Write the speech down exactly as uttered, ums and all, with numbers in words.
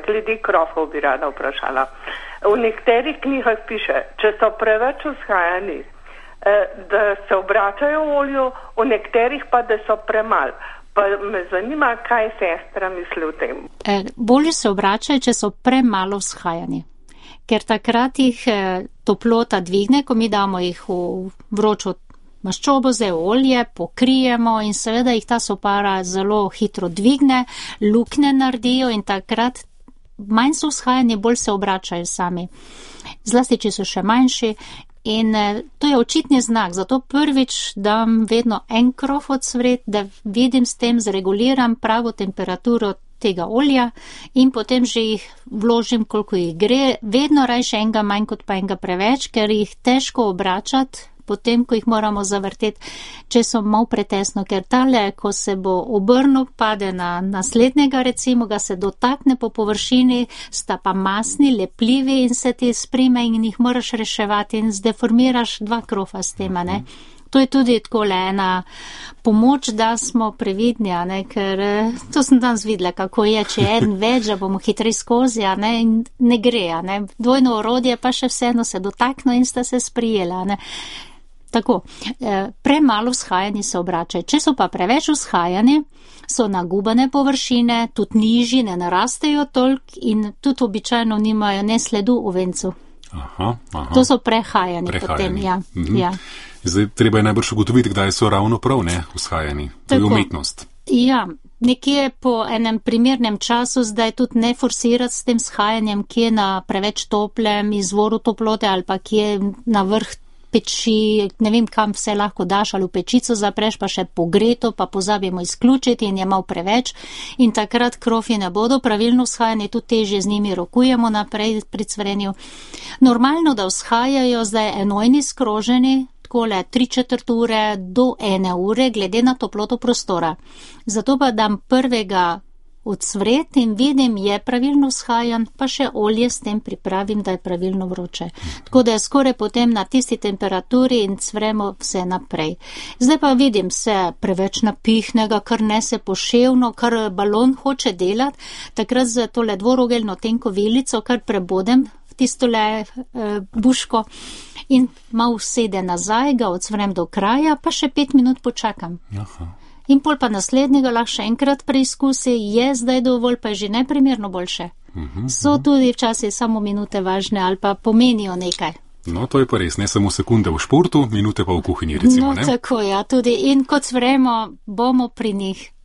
glede krofov bi rada vprašala. V nekaterih knjigah piše, če so preveč vzhajani, da se obračajo v olju, v nekaterih pa, da so premal. Pa me zanima, kaj sestra misli o tem. E, bolje se obračajo, če so premalo vzhajani. Ker takrat jih toplota dvigne, ko mi damo jih v vročo maščobo, zdaj olje, pokrijemo in seveda jih ta sopara zelo hitro dvigne, lukne naredijo in takrat manj so vzhajani, bolj se obračajo sami. Zlasti, če so še manjši. In to je očitni znak, zato prvič dam vedno en krof odsvret, da vidim s tem, zreguliram pravo temperaturo tega olja in potem že jih vložim, koliko jih gre. Vedno rajše enega manj kot pa enega preveč, ker jih težko obračati potem, ko jih moramo zavrteti, če so malo pretesno, ker tale, ko se bo obrnil, pade na naslednjega, recimo, ga se dotakne po površini, sta pa masni, lepljivi in se ti sprime in jih moraš reševati in zdeformiraš dva krofa s tema, ne. To je tudi takole ena pomoč, da smo previdni, ne, ker to sem danes videla, kako je, če je eden več, da bomo hitri skozi, ne, in ne gre, ne. Dvojno orodje pa še vseeno se dotakne in sta se sprijela, ne. Tako, premalo vzhajani se obračajo. Če so pa preveč vzhajani, so nagubane površine, tudi nižji, ne narastejo toliko in tudi običajno nimajo ne sledu v vencu. Aha, aha. To so prehajani, prehajani. Potem, ja. Mhm. ja. Zdaj, treba je najbrž ugotoviti, kdaj so ravno prav, ne, vzhajani. To je umetnost. Ja, nekje po enem primernem času zdaj tudi ne forsirati s tem vzhajanjem, kje na preveč toplem izvoru toplote ali pa kje na vrh peči, ne vem, kam vse lahko daš, ali v pečico zapreš, pa še pogreto, pa pozabimo izključiti in je malo preveč in takrat krofi ne bodo pravilno vzhajani, tudi težje z njimi rokujemo naprej pri cvrenju. Normalno, da vzhajajo zdaj enojni skroženi, takole tri četrt ure do ene ure, glede na toploto prostora. Zato pa dam prvega odsvret in vidim, je pravilno vzhajan, pa še olje s tem pripravim, da je pravilno vroče. Tako da je skoraj potem na tisti temperaturi in cvremo vse naprej. Zdaj pa vidim se preveč napihnega, kar nese poševno, kar balon hoče delati, takrat za tole dvorogeljno tenko vilico, kar prebodem v tistole e, buško in malo sede nazaj, ga odsvrem do kraja, pa še pet minut počakam. Aha. In pol pa naslednjega lahko še enkrat preizkusi, je zdaj dovolj, pa je že neprimerno boljše. Uh-huh, so uh-huh. tudi včasih samo minute važne ali pa pomenijo nekaj. No, to je pa res, ne samo sekunde v športu, minute pa v kuhinji, recimo, no, ne? No, tako, ja, tudi in kot cvremo, bomo pri njih.